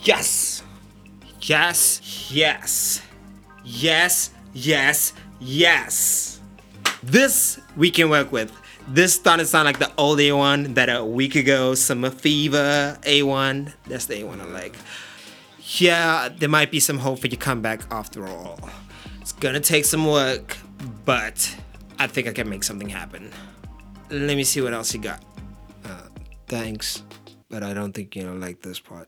Yes! Yes, yes, yes, yes, yes. This we can work with. This starting to sound like the old A1 that a week ago, Summer Fever A1. That's the A1 I like. Yeah, there might be some hope for your comeback after all. It's gonna take some work, but I think I can make something happen. Let me see what else you got. Thanks, but I don't think you'll like this part.